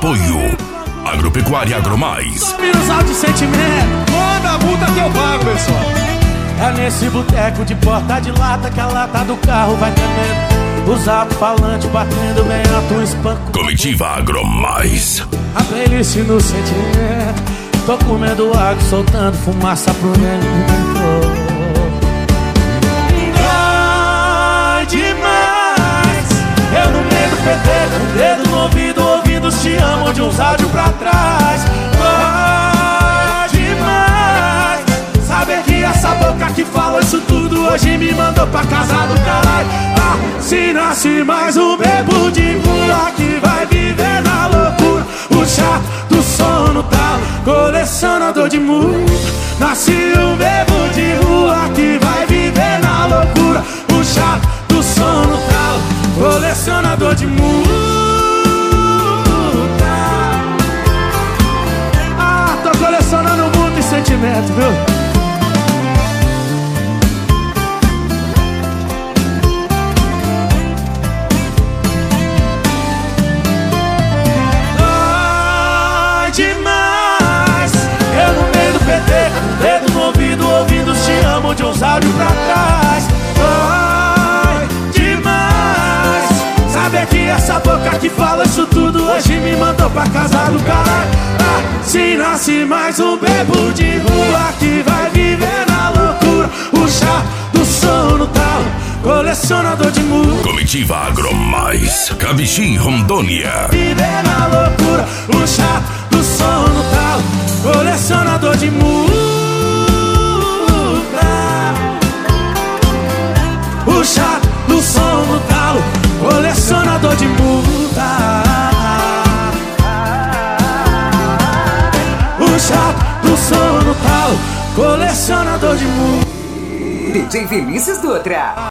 Apoio Agropecuária Agromais. Minusal de sentimento, manda a multa que eu pago, pessoal. É nesse boteco de porta de lata que a lata do carro vai tremendo. Os alto-falantes batendo bem alto, um espanco. Comitiva Agromais. A playlist no sentimento. Tô comendo água, soltando fumaça pro vento. Dói demais. Eu no meio do PT, com o dedo no ouvido, ouvindo os te amo de uns áudios pra trás. Dói demais. Saber que essa boca que fala isso tudo hoje me mandou pra casa do caralho. Se nasce mais um bebo de rua que vai viver na loucura. O chato do sono tá colecionador de muro. Nasce um bebo de rua que vai viver na loucura. O chato do sono tá colecionador de multa. Tô colecionando multa e sentimento, viu? Demais. Eu no meio do PT, com o dedo no ouvido, ouvindo os te amo de uns áudios pra trás. Ai, demais. Saber que essa boca que fala isso tudo hoje me mandou pra casa do caralho. Se nasce mais um bebo de rua que vai viver na loucura. O chá do sono tal, colecionador de muro. Comitiva Agromais. Cabixi, Rondônia. Viver na loucura. O chá do sono tal, colecionador de multa. O chá do sono tal, colecionador de multa. O chá do sono tal, colecionador de multa. DJ Vinícius Dutra.